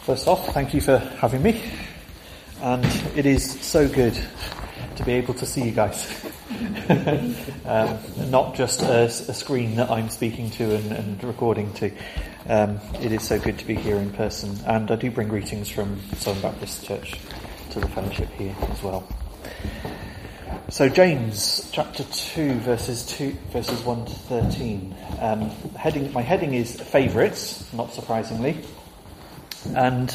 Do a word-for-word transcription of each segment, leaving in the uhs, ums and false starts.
First off, thank you for having me, and it is so good to be able to see you guys. um, not just a, a screen that I'm speaking to and, and recording to. Um, it is so good to be here in person, and I do bring greetings from Southern Baptist Church to the fellowship here as well. So James chapter two, verses two, verses one to thirteen. Um, heading, my heading is favourites, not surprisingly. And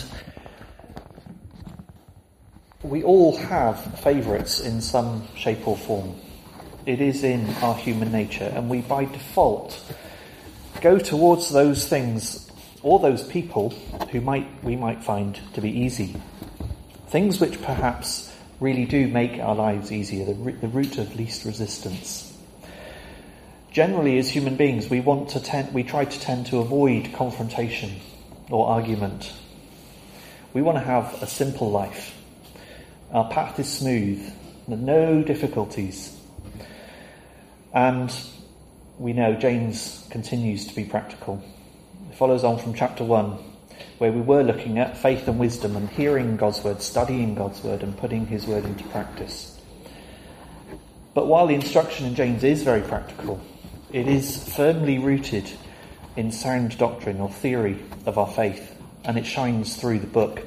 we all have favourites in some shape or form. It is in our human nature, and we by default go towards those things or those people who might we might find to be easy. Things which perhaps really do make our lives easier, the, the route of least resistance. Generally, as human beings, we want to tend, we try to tend to avoid confrontation or argument. We want to have a simple life. Our path is smooth, no difficulties. And we know James continues to be practical. It follows on from chapter one, where we were looking at faith and wisdom and hearing God's word, studying God's word and putting his word into practice. But while the instruction in James is very practical, it is firmly rooted in sound doctrine or theory of our faith, and it shines through the book.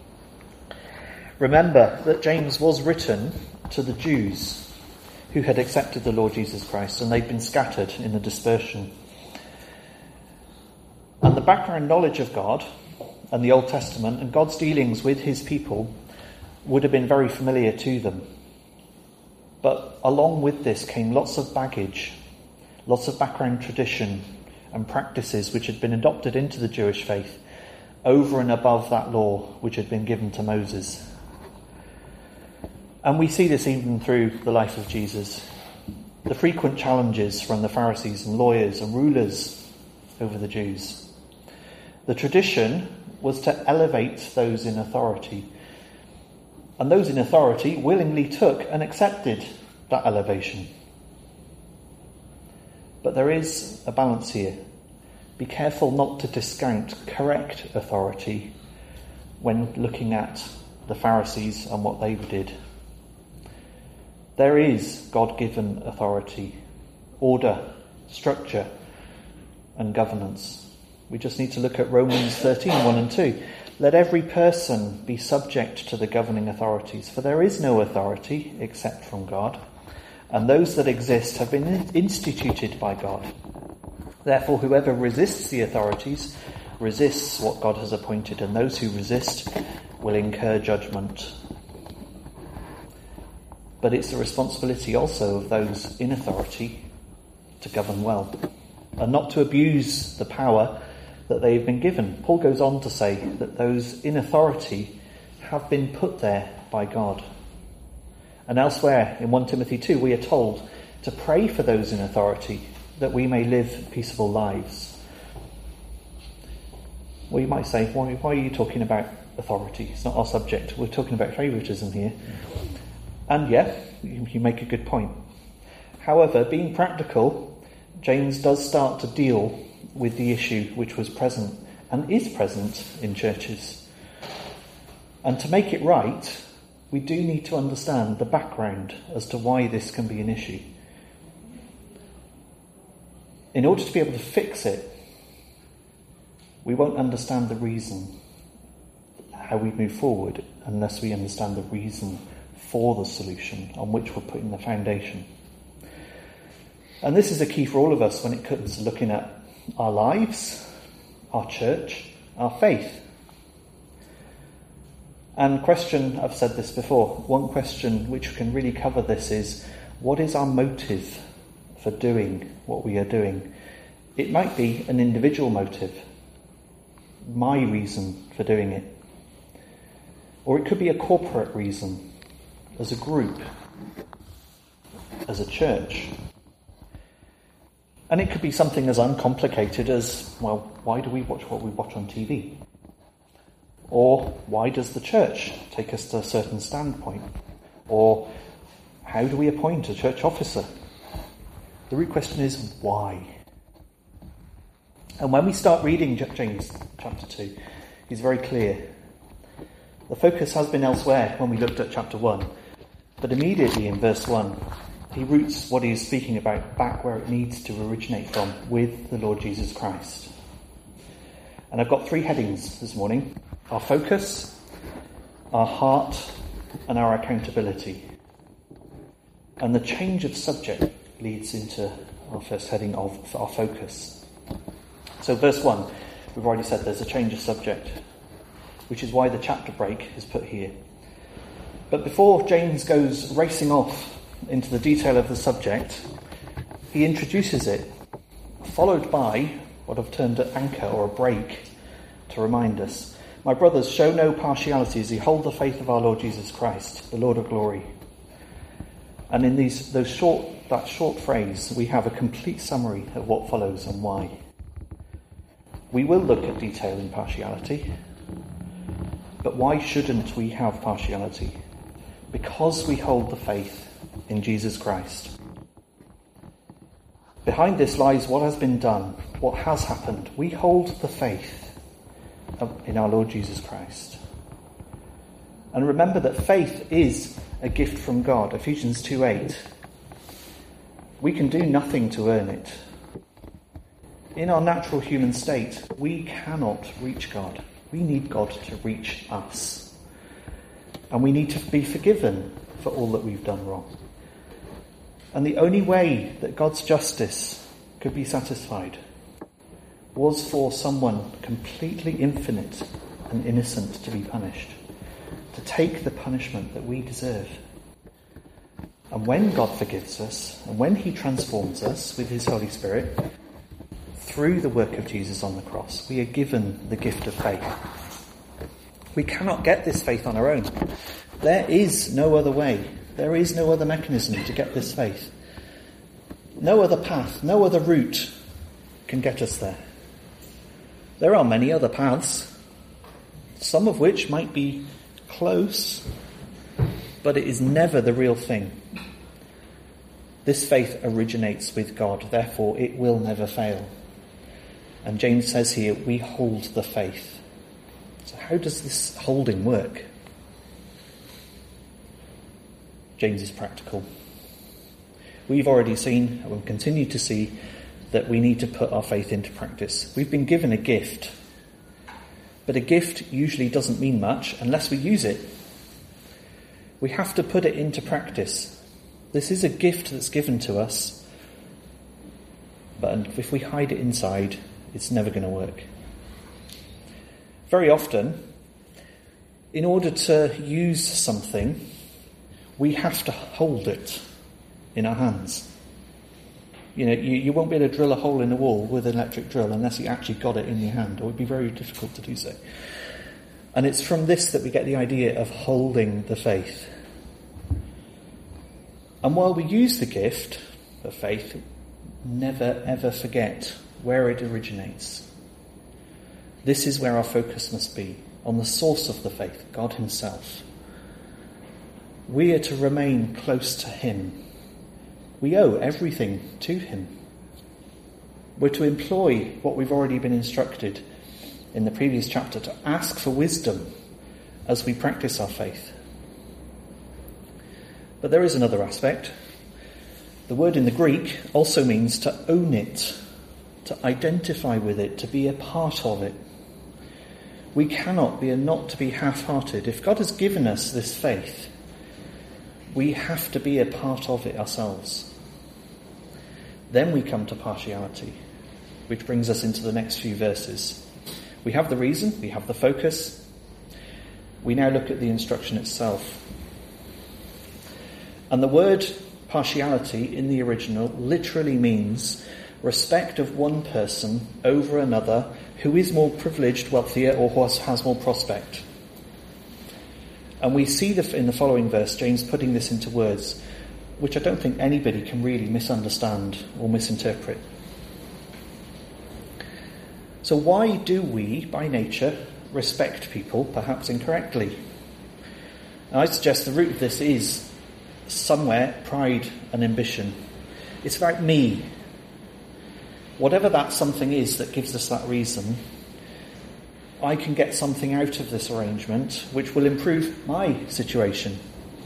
Remember that James was written to the Jews who had accepted the Lord Jesus Christ, and they'd been scattered in the dispersion. And the background knowledge of God and the Old Testament and God's dealings with his people would have been very familiar to them. But along with this came lots of baggage, lots of background tradition and practices which had been adopted into the Jewish faith over and above that law which had been given to Moses. And we see this even through the life of Jesus. The frequent challenges from the Pharisees and lawyers and rulers over the Jews. The tradition was to elevate those in authority. And those in authority willingly took and accepted that elevation. But there is a balance here. Be careful not to discount correct authority when looking at the Pharisees and what they did. There is God-given authority, order, structure, and governance. We just need to look at Romans thirteen, one and two. Let every person be subject to the governing authorities, for there is no authority except from God, and those that exist have been instituted by God. Therefore, whoever resists the authorities resists what God has appointed, and those who resist will incur judgment. But it's the responsibility also of those in authority to govern well, and not to abuse the power that they've been given. Paul goes on to say that those in authority have been put there by God. And elsewhere in First Timothy two, we are told to pray for those in authority that we may live peaceable lives. Well, you might say, why, why are you talking about authority? It's not our subject. We're talking about favouritism here. And yeah, you, you make a good point. However, being practical, James does start to deal with the issue which was present and is present in churches. And to make it right, we do need to understand the background as to why this can be an issue. In order to be able to fix it, we won't understand the reason how we move forward unless we understand the reason for the solution on which we're putting the foundation. And this is a key for all of us when it comes to looking at our lives, our church, our faith. And question, I've said this before, one question which can really cover this is, what is our motive for doing what we are doing? It might be an individual motive, my reason for doing it. Or it could be a corporate reason, as a group, as a church. And it could be something as uncomplicated as, well, why do we watch what we watch on T V? Or why does the church take us to a certain standpoint? Or how do we appoint a church officer? The root question is, why? And when we start reading James chapter two, He's very clear. The focus has been elsewhere when we looked at chapter one, but immediately in verse one, he roots what he is speaking about back where it needs to originate from, with the Lord Jesus Christ. And I've got three headings this morning: our focus, our heart, and our accountability. And the change of subject leads into our first heading of our focus. So verse one, we've already said there's a change of subject, which is why the chapter break is put here. But before James goes racing off into the detail of the subject, he introduces it, followed by what I've termed an anchor or a break to remind us. My brothers, show no partiality as you hold the faith of our Lord Jesus Christ, the Lord of glory. And in these those short that short phrase, we have a complete summary of what follows and why. We will look at detail in partiality, but why shouldn't we have partiality? Because we hold the faith in Jesus Christ. Behind this lies what has been done, what has happened. We hold the faith in our Lord Jesus Christ. And remember that faith is a gift from God. Ephesians two eight. We can do nothing to earn it. In our natural human state, we cannot reach God. We need God to reach us. And we need to be forgiven for all that we've done wrong. And the only way that God's justice could be satisfied was for someone completely infinite and innocent to be punished, to take the punishment that we deserve. And when God forgives us, and when he transforms us with his Holy Spirit, through the work of Jesus on the cross, we are given the gift of faith. We cannot get this faith on our own. There is no other way. There is no other mechanism to get this faith. No other path, no other route can get us there. There are many other paths, some of which might be close, but it is never the real thing. This faith originates with God, therefore it will never fail. And James says here, we hold the faith. So how does this holding work? James is practical. We've already seen, and will continue to see, that we need to put our faith into practice. We've been given a gift, but a gift usually doesn't mean much unless we use it. We have to put it into practice. This is a gift that's given to us, but if we hide it inside, it's never going to work. Very often, in order to use something, we have to hold it in our hands. You know, you, you won't be able to drill a hole in the wall with an electric drill unless you actually got it in your hand. It would be very difficult to do so. And it's from this that we get the idea of holding the faith. And while we use the gift of faith, never ever forget where it originates. This is where our focus must be, on the source of the faith, God himself. We are to remain close to him. We owe everything to him. We're to employ what we've already been instructed in the previous chapter, to ask for wisdom as we practice our faith. But there is another aspect. The word in the Greek also means to own it, to identify with it, to be a part of it. We cannot be and not to be half-hearted. If God has given us this faith, we have to be a part of it ourselves. Then we come to partiality, which brings us into the next few verses. We have the reason, we have the focus. We now look at the instruction itself. And the word partiality in the original literally means respect of one person over another who is more privileged, wealthier, or who has more prospect. And we see the, in the following verse, James putting this into words, which I don't think anybody can really misunderstand or misinterpret. So why do we, by nature, respect people, perhaps incorrectly? And I suggest the root of this is somewhere pride and ambition. It's about me. Whatever that something is that gives us that reason, I can get something out of this arrangement which will improve my situation.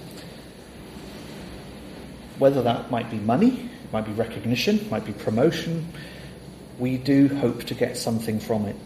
Whether that might be money, it might be recognition, it might be promotion, we do hope to get something from it.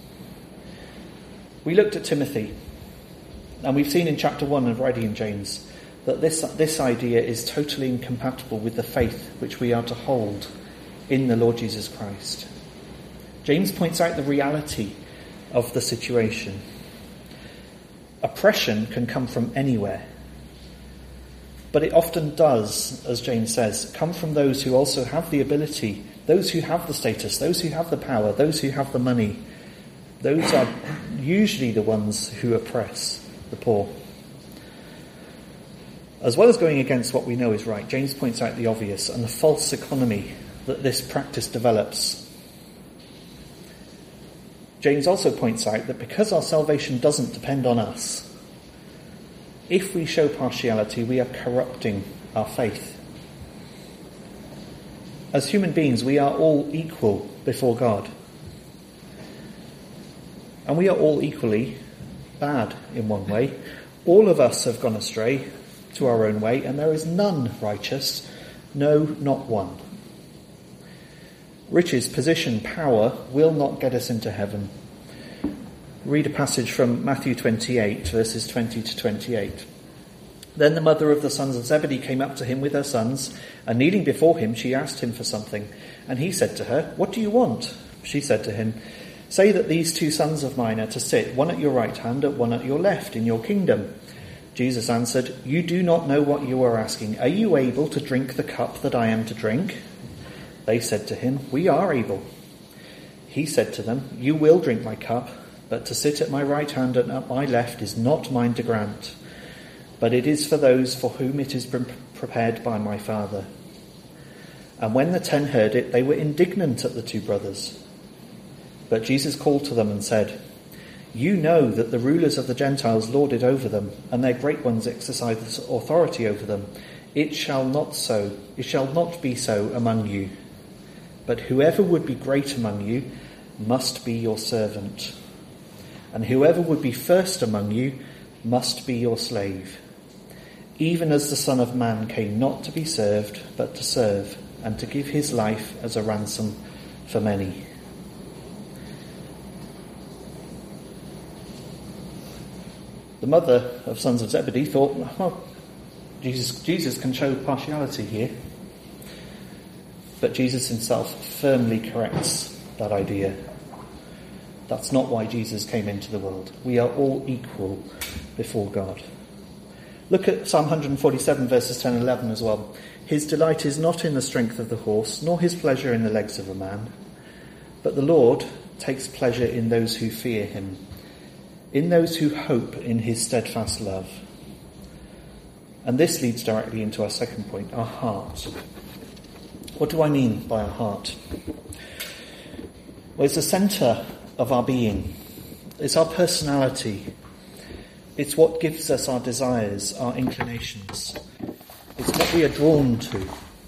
We looked at Timothy, and we've seen in chapter one of already in James that this, this idea is totally incompatible with the faith which we are to hold in the Lord Jesus Christ. James points out the reality of the situation. Oppression can come from anywhere, but it often does, as James says, come from those who also have the ability, those who have the status, those who have the power, those who have the money. Those are usually the ones who oppress the poor. As well as going against what we know is right, James points out the obvious and the false economy that this practice develops. James also points out that because our salvation doesn't depend on us, if we show partiality, we are corrupting our faith. As human beings, we are all equal before God. And we are all equally bad in one way. All of us have gone astray to our own way, and there is none righteous, no, not one. Riches, position, power will not get us into heaven. Read a passage from Matthew twenty-eight, verses twenty to twenty-eight. Then the mother of the sons of Zebedee came up to him with her sons, and kneeling before him, she asked him for something. And he said to her, "What do you want?" She said to him, "Say that these two sons of mine are to sit, one at your right hand and one at your left, in your kingdom." Jesus answered, "You do not know what you are asking. Are you able to drink the cup that I am to drink?" They said to him, "We are able." He said to them, "You will drink my cup, but to sit at my right hand and at my left is not mine to grant, but it is for those for whom it is prepared by my Father." And when the ten heard it, they were indignant at the two brothers. But Jesus called to them and said, "You know that the rulers of the Gentiles lord it over them, and their great ones exercise authority over them. It shall not so. It shall not be so among you. But whoever would be great among you must be your servant. And whoever would be first among you must be your slave. Even as the Son of Man came not to be served, but to serve, and to give his life as a ransom for many." The mother of sons of Zebedee thought, well, Jesus, Jesus can show partiality here. But Jesus himself firmly corrects that idea. That's not why Jesus came into the world. We are all equal before God. Look at Psalm one forty-seven, verses ten and eleven as well. "His delight is not in the strength of the horse, nor his pleasure in the legs of a man. But the Lord takes pleasure in those who fear him, in those who hope in his steadfast love." And this leads directly into our second point, our heart. What do I mean by our heart? Well, it's the centre of our being. It's our personality. It's what gives us our desires, our inclinations. It's what we are drawn to.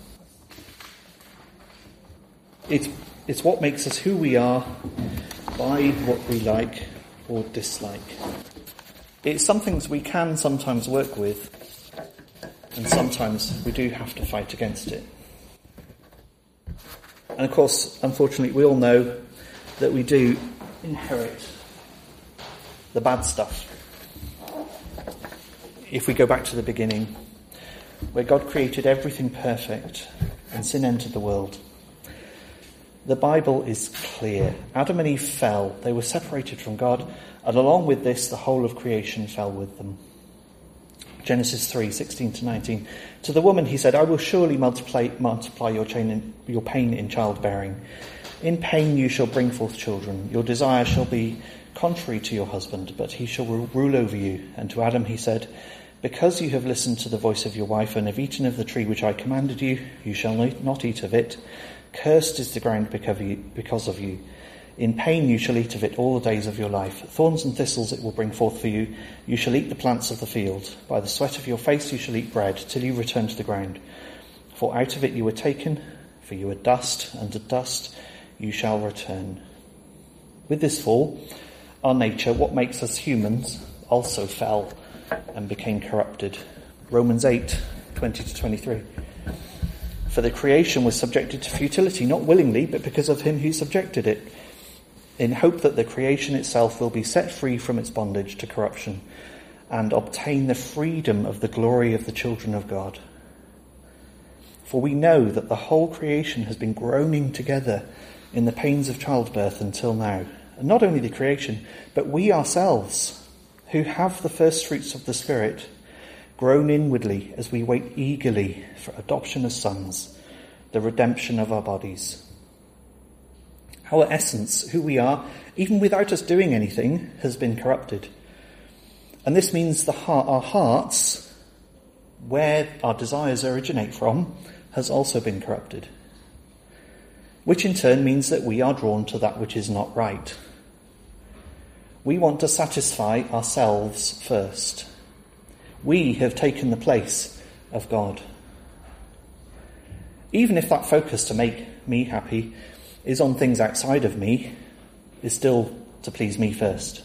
It's, it's what makes us who we are by what we like or dislike. It's some things we can sometimes work with, and sometimes we do have to fight against it. And of course, unfortunately, we all know that we do inherit the bad stuff. If we go back to the beginning, where God created everything perfect and sin entered the world, the Bible is clear. Adam and Eve fell. They were separated from God, and along with this, the whole of creation fell with them. Genesis three, sixteen to nineteen. "To the woman he said, I will surely multiply, multiply your, chain in, your pain in childbearing. In pain you shall bring forth children. Your desire shall be contrary to your husband, but he shall rule over you." And to Adam he said, "Because you have listened to the voice of your wife and have eaten of the tree which I commanded you, you shall not eat of it. Cursed is the ground because of you. In pain you shall eat of it all the days of your life. Thorns and thistles it will bring forth for you. You shall eat the plants of the field. By the sweat of your face you shall eat bread, till you return to the ground. For out of it you were taken, for you are dust, and to dust you shall return." With this fall, our nature, what makes us humans, also fell and became corrupted. Romans eight, twenty to twenty-three. For the creation was subjected to futility, not willingly, but because of him who subjected it, in hope that the creation itself will be set free from its bondage to corruption and obtain the freedom of the glory of the children of God. For we know that the whole creation has been groaning together in the pains of childbirth until now. And not only the creation, but we ourselves, who have the first fruits of the Spirit, groan inwardly as we wait eagerly for adoption as sons, the redemption of our bodies. Our essence, who we are, even without us doing anything, has been corrupted. And this means the heart, our hearts, where our desires originate from, has also been corrupted. Which in turn means that we are drawn to that which is not right. We want to satisfy ourselves first. We have taken the place of God. Even if that focus to make me happy is on things outside of me, is still to please me first.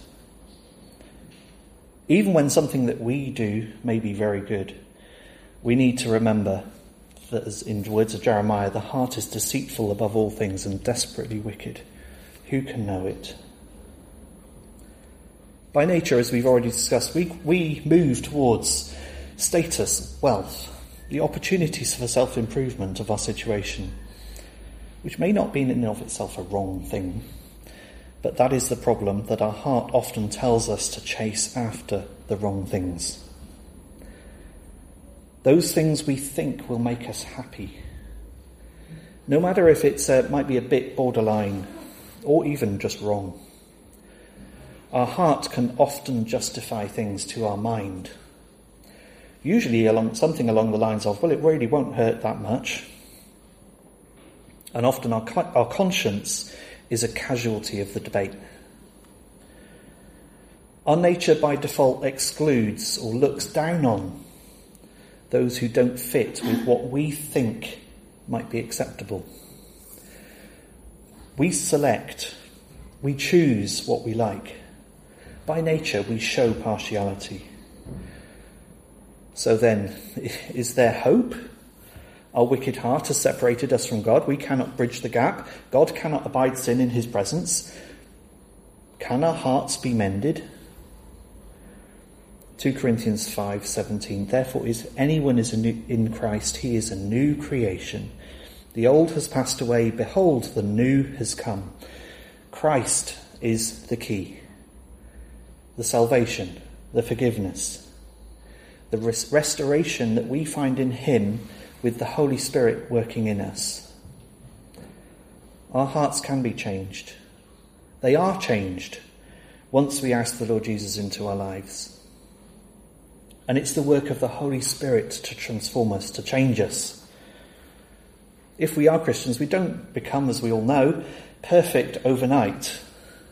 Even when something that we do may be very good, we need to remember that, as in the words of Jeremiah, the heart is deceitful above all things and desperately wicked. Who can know it? By nature, as we've already discussed, we, we move towards status, wealth, the opportunities for self-improvement of our situation, which may not be in and of itself a wrong thing, but that is the problem, that our heart often tells us to chase after the wrong things. Those things we think will make us happy, no matter if it uh, might be a bit borderline or even just wrong. Our heart can often justify things to our mind, usually along something along the lines of, well, it really won't hurt that much. And often our, our conscience is a casualty of the debate. Our nature by default excludes or looks down on those who don't fit with what we think might be acceptable. We select, we choose what we like. By nature, we show partiality. So then, is there hope? Our wicked heart has separated us from God. We cannot bridge the gap. God cannot abide sin in his presence. Can our hearts be mended? Second Corinthians five seventeen. Therefore, if anyone is a new, in Christ, he is a new creation. The old has passed away. Behold, the new has come. Christ is the key. The salvation, the forgiveness, the res- restoration that we find in him with the Holy Spirit working in us. Our hearts can be changed. They are changed once we ask the Lord Jesus into our lives. And it's the work of the Holy Spirit to transform us, to change us. If we are Christians, we don't become, as we all know, perfect overnight.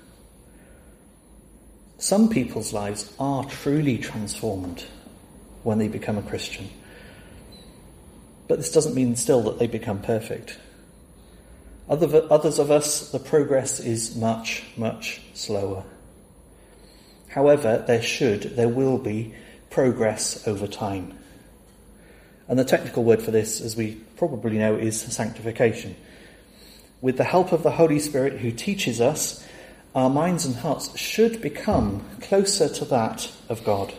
Some people's lives are truly transformed when they become a Christian. But this doesn't mean still that they become perfect. Other, others of us, the progress is much, much slower. However, there should, there will be progress over time. And the technical word for this, as we probably know, is sanctification. With the help of the Holy Spirit who teaches us, our minds and hearts should become closer to that of God.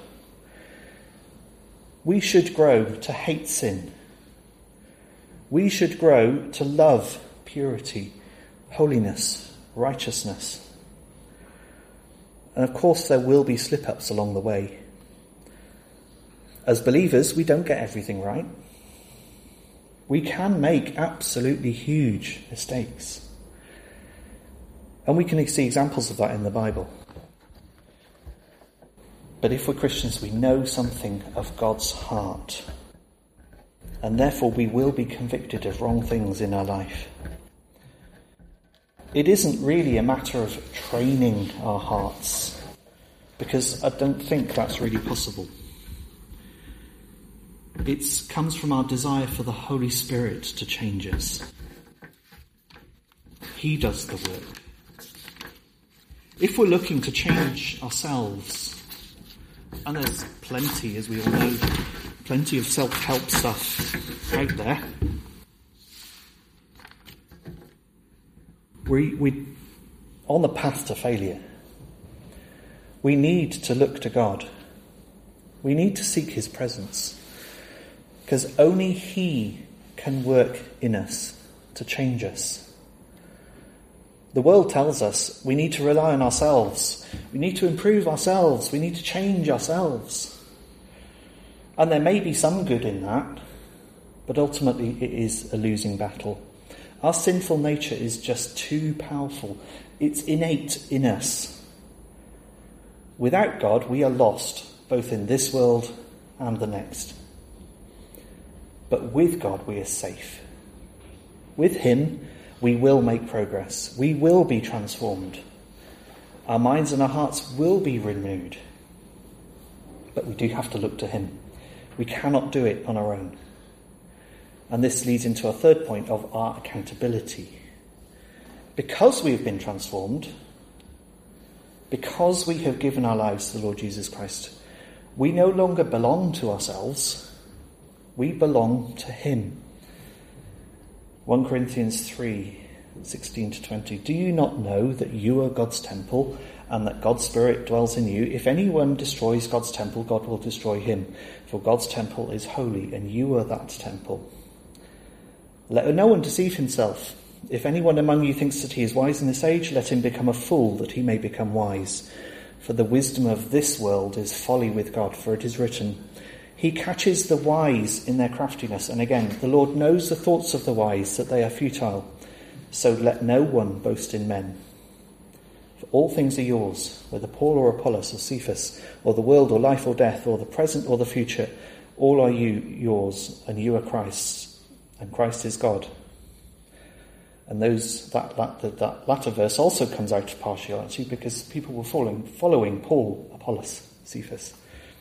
We should grow to hate sin. We should grow to love purity, holiness, righteousness. And of course there will be slip-ups along the way. As believers, we don't get everything right. We can make absolutely huge mistakes. And we can see examples of that in the Bible. But if we're Christians, we know something of God's heart. And therefore we will be convicted of wrong things in our life. It isn't really a matter of training our hearts, because I don't think that's really possible. It comes from our desire for the Holy Spirit to change us. He does the work. If we're looking to change ourselves, and there's plenty, as we all know, plenty of self-help stuff out there, we, we, on the path to failure, we need to look to God. We need to seek his presence, because only he can work in us to change us. The world tells us we need to rely on ourselves. We need to improve ourselves. We need to change ourselves. And there may be some good in that, but ultimately it is a losing battle. Our sinful nature is just too powerful. It's innate in us. Without God, we are lost, both in this world and the next. But with God, we are safe. With him, we will make progress. We will be transformed. Our minds and our hearts will be renewed. But we do have to look to him. We cannot do it on our own. And this leads into our third point of our accountability. Because we have been transformed, because we have given our lives to the Lord Jesus Christ, we no longer belong to ourselves. We belong to him. First Corinthians three, sixteen to twenty. Do you not know that you are God's temple and that God's Spirit dwells in you? If anyone destroys God's temple, God will destroy him. For God's temple is holy and you are that temple. Let no one deceive himself. If anyone among you thinks that he is wise in this age, let him become a fool that he may become wise. For the wisdom of this world is folly with God, for it is written, he catches the wise in their craftiness. And again, the Lord knows the thoughts of the wise, that they are futile. So let no one boast in men. For all things are yours, whether Paul or Apollos or Cephas, or the world or life or death, or the present or the future, all are you yours, and you are Christ's, and Christ is God. And those that, that, that latter verse also comes out of partiality, because people were following, following Paul, Apollos, Cephas.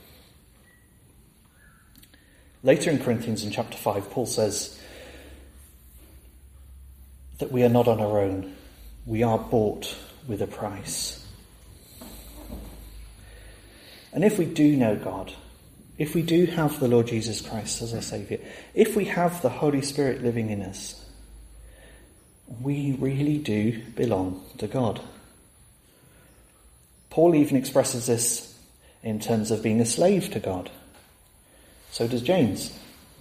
Later in Corinthians, in chapter five, Paul says that we are not on our own. We are bought with a price. And if we do know God, if we do have the Lord Jesus Christ as our Saviour, if we have the Holy Spirit living in us, we really do belong to God. Paul even expresses this in terms of being a slave to God. So does James.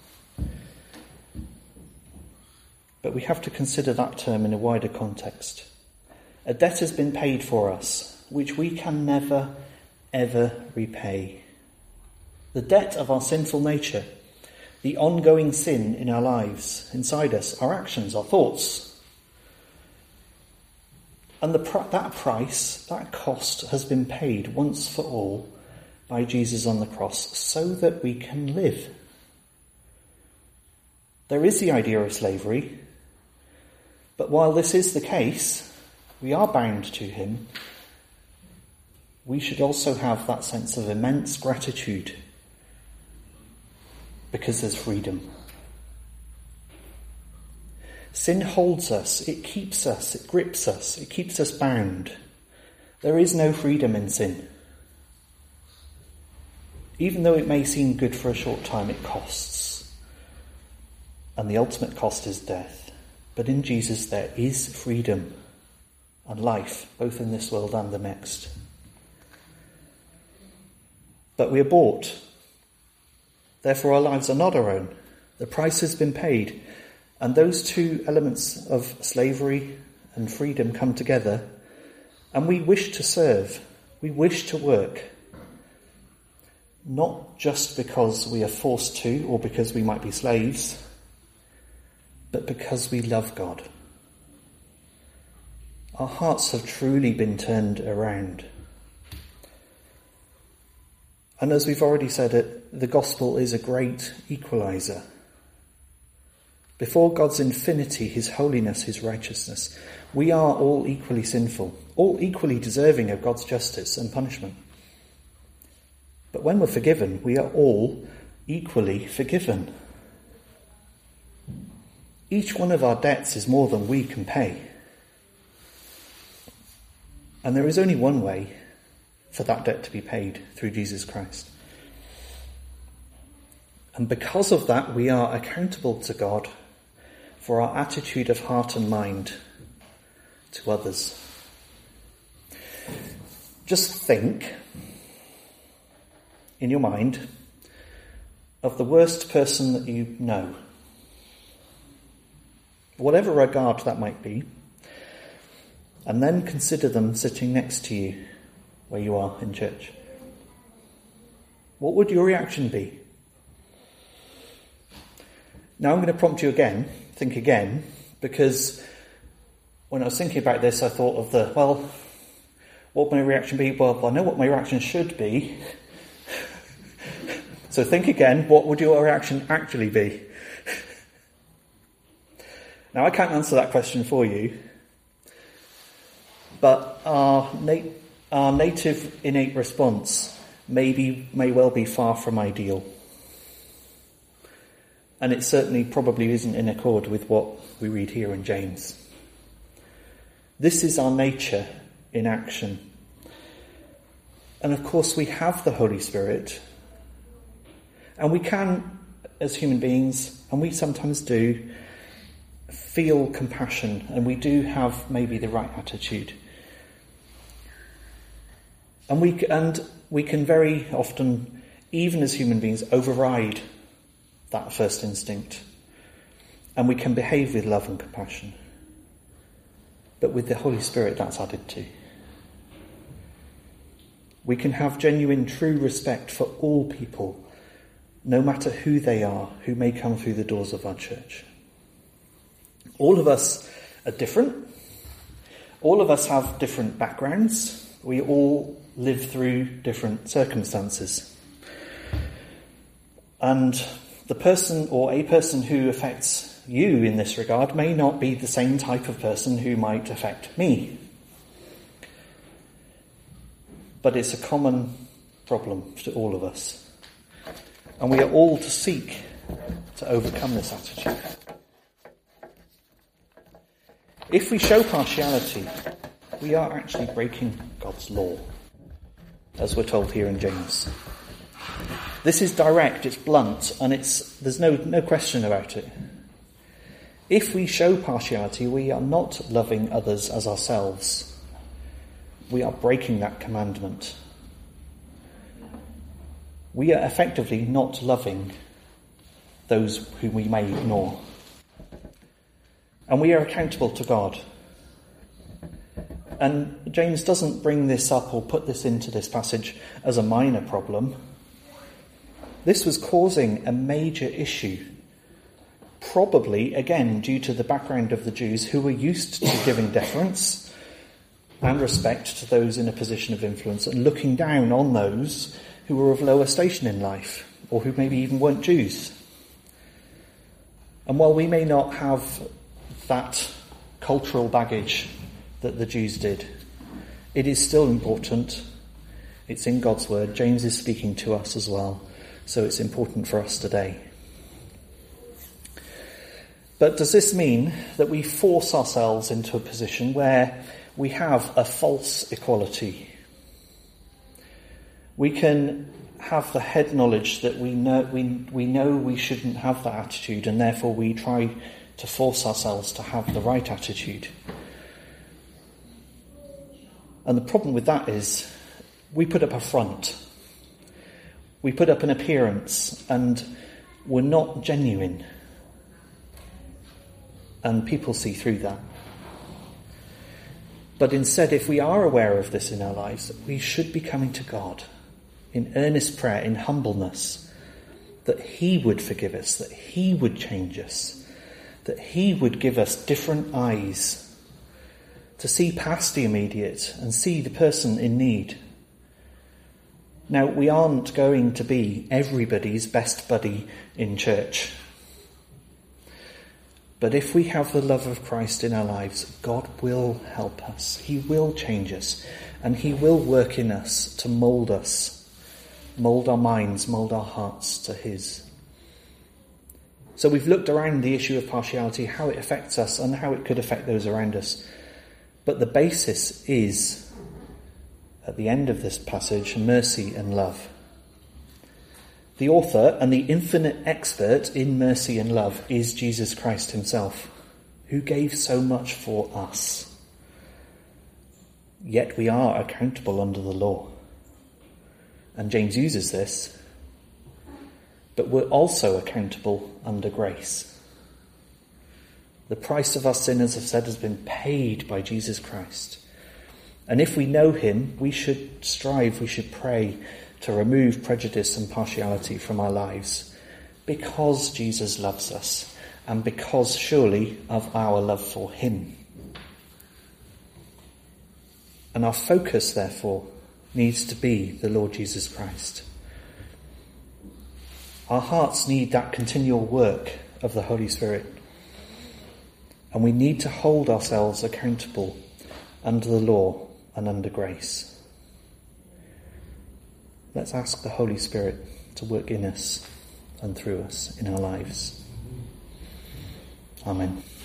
But we have to consider that term in a wider context. A debt has been paid for us, which we can never, ever repay. The debt of our sinful nature, the ongoing sin in our lives, inside us, our actions, our thoughts. And the pr- that price, that cost has been paid once for all by Jesus on the cross, so that we can live. There is the idea of slavery, but while this is the case, we are bound to him. We should also have that sense of immense gratitude, because there's freedom. Sin holds us, it keeps us, it grips us, it keeps us bound. There is no freedom in sin. Even though it may seem good for a short time, it costs. And the ultimate cost is death. But in Jesus there is freedom and life, both in this world and the next. But we are bought. Therefore our lives are not our own. The price has been paid. And those two elements of slavery and freedom come together. And we wish to serve. We wish to work. Not just because we are forced to, or because we might be slaves, but because we love God. Our hearts have truly been turned around. And as we've already said, it, the gospel is a great equalizer. Before God's infinity, his holiness, his righteousness, we are all equally sinful, all equally deserving of God's justice and punishment. But when we're forgiven, we are all equally forgiven. Each one of our debts is more than we can pay. And there is only one way for that debt to be paid, through Jesus Christ. And because of that, we are accountable to God for our attitude of heart and mind to others. Just think, in your mind, of the worst person that you know, whatever regard that might be, and then consider them sitting next to you where you are in church. What would your reaction be? Now I'm going to prompt you again, think again, because when I was thinking about this, I thought of the, well, what would my reaction be? Well, I know what my reaction should be. So think again, what would your reaction actually be? Now, I can't answer that question for you, but our, nat- our native innate response may, be, may well be far from ideal. And it certainly probably isn't in accord with what we read here in James. This is our nature in action. And of course we have the Holy Spirit. And we can, as human beings, and we sometimes do, feel compassion. And we do have maybe the right attitude. And we, and we can very often, even as human beings, override that first instinct. And we can behave with love and compassion. But with the Holy Spirit, that's added to. We can have genuine, true respect for all people, no matter who they are, who may come through the doors of our church. All of us are different. All of us have different backgrounds. We all live through different circumstances. And the person or a person who affects you in this regard may not be the same type of person who might affect me. But it's a common problem to all of us. And we are all to seek to overcome this attitude. If we show partiality, we are actually breaking God's law, as we're told here in James. This is direct, it's blunt, and it's there's no, no question about it. If we show partiality, we are not loving others as ourselves. We are breaking that commandment. We are effectively not loving those whom we may ignore. And we are accountable to God. And James doesn't bring this up or put this into this passage as a minor problem. This was causing a major issue. Probably, again, due to the background of the Jews who were used to giving deference and respect to those in a position of influence and looking down on those who were of lower station in life or who maybe even weren't Jews. And while we may not have that cultural baggage that the Jews did, it is still important. It's in God's word. James is speaking to us as well, so it's important for us today. But does this mean that we force ourselves into a position where we have a false equality? We can have the head knowledge that we know we we know we shouldn't have that attitude, and therefore we try to force ourselves to have the right attitude. And the problem with that is we put up a front. We put up an appearance, and we're not genuine. And people see through that. But instead, if we are aware of this in our lives, we should be coming to God in earnest prayer, in humbleness, that he would forgive us, that he would change us, that he would give us different eyes to see past the immediate and see the person in need. Now, we aren't going to be everybody's best buddy in church. But if we have the love of Christ in our lives, God will help us. He will change us. And he will work in us to mould us, mould our minds, mould our hearts to his. So we've looked around the issue of partiality, how it affects us and how it could affect those around us. But the basis is at the end of this passage, mercy and love. The author and the infinite expert in mercy and love is Jesus Christ himself, who gave so much for us. Yet we are accountable under the law. And James uses this, but we're also accountable under grace. The price of our sin, as I've said, has been paid by Jesus Christ. And if we know him, we should strive, we should pray to remove prejudice and partiality from our lives, because Jesus loves us, and because surely of our love for him. And our focus, therefore, needs to be the Lord Jesus Christ. Our hearts need that continual work of the Holy Spirit. And we need to hold ourselves accountable under the law and under grace. Let's ask the Holy Spirit to work in us and through us in our lives. Amen.